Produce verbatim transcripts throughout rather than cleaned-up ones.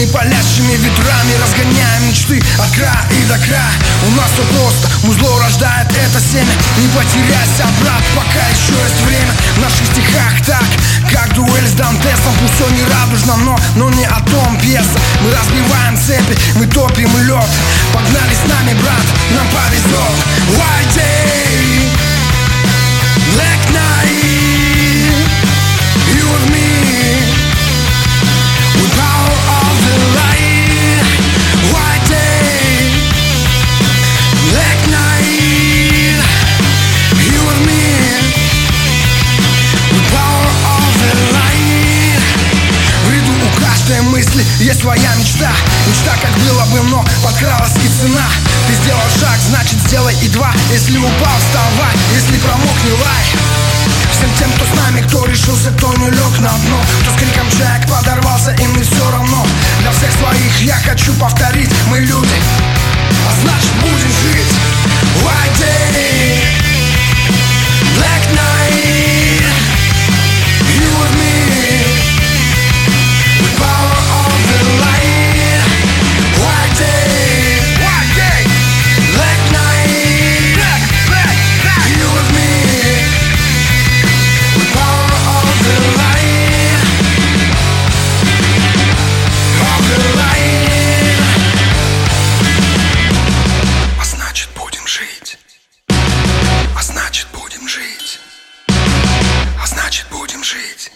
Мы палящими ветрами разгоняем мечты от края и до края. У нас все просто, музло рождает это семя. Не потеряйся, брат, пока еще есть время. В наших стихах так, как дуэль с Дантесом. Пусть все не радужно, но, но не о том пьеса. Мы разбиваем цепи, мы топим лед. Погнали с нами, брат, нам повезет. White day, black night, you and me, with power of the light. White day, black night, you and me, with power of the light. В ряду у каждой мысли есть своя мечта. Мечта, как было бы, но подкралась и цена. Ты сделал шаг, значит сделай и два. Если упал, вставай, если промок, не лай. Всем тем, кто с нами, кто решился, кто не лег на дно, кто с криком «Джек» подорвался, им не все равно. Для всех своих я хочу повторить: мы люди, а значит будем жить. White day, black night, you and me, with power of the light. White day, white day, black night, black, black, black, you and me, with power of the light, of the light. А значит будем жить, а значит будем жить, а значит будем жить.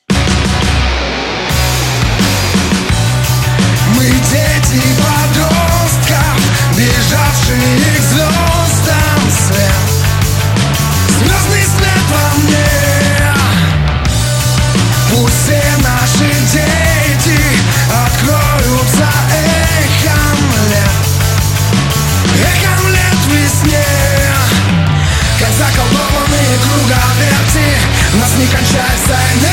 Мы дети подростков, бежавшие к звездам свет. Звездный свет во мне. Пусть все наши дети откроются эхом лет, эхом лет в весне. Как заколдованные круговерти, нас не кончается энергия.